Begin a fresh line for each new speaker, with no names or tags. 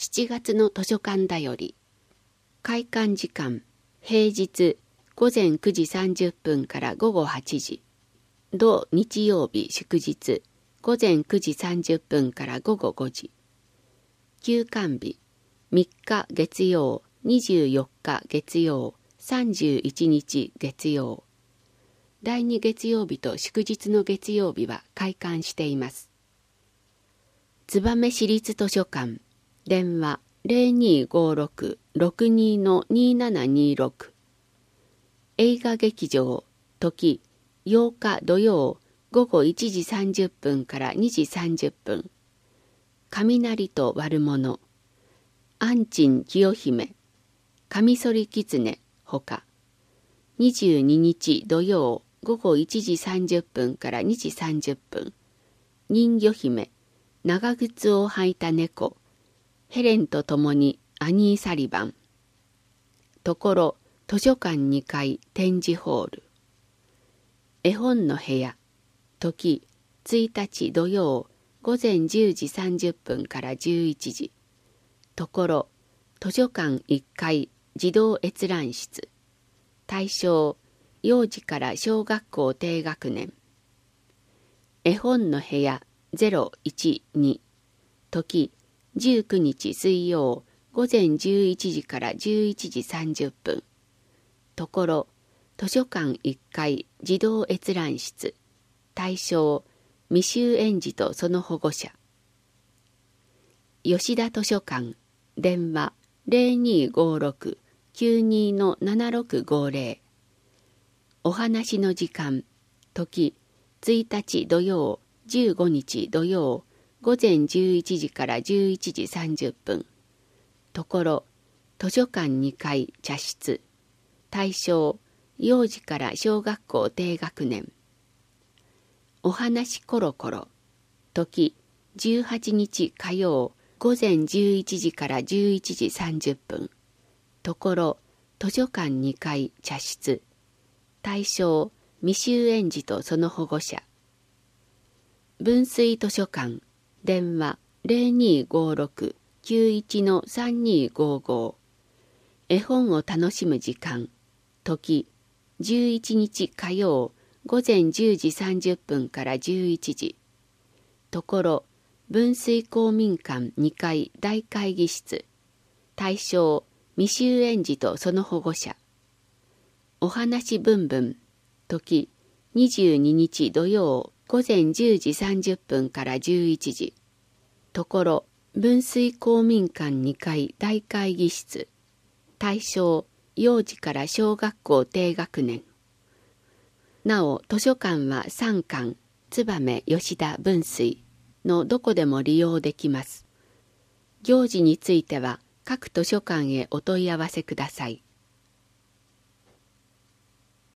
7月の図書館だより。開館時間、平日午前9時30分から午後8時。土日曜日祝日、午前9時30分から午後5時。休館日、3日月曜、24日月曜、31日月曜。第2月曜日と祝日の月曜日は開館しています。燕市立図書館、電話0256-62-2726。映画劇場、時8日土曜午後1時30分から2時30分。雷と悪者、安珍清姫、カミソリ狐ほか。22日土曜午後1時30分から2時30分。人魚姫、長靴を履いた猫、ヘレンと共にアニー・サリバン。ところ図書館2階展示ホール。絵本の部屋、時1日土曜午前10時30分から11時。ところ図書館1階児童閲覧室。対象幼児から小学校低学年。絵本の部屋012。時19日水曜午前11時から11時30分。ところ図書館1階児童閲覧室。対象未就園児とその保護者。吉田図書館、電話0256-92-7650。お話の時間、時1日土曜15日土曜午前11時から11時30分。ところ図書館2階茶室。対象幼児から小学校低学年。お話コロコロ。時18日火曜午前11時から11時30分。ところ図書館2階茶室。対象未就園児とその保護者。分水図書館、電話0256-91-3255。絵本を楽しむ時間、時11日火曜午前10時30分から11時。ところ分水公民館2階大会議室。対象未就園児とその保護者。お話ぶんぶん。時22日土曜午前10時30分から11時。ところ分水公民館2階大会議室。対象幼児から小学校低学年。なお図書館は3館、燕吉田分水のどこでも利用できます。行事については各図書館へお問い合わせください。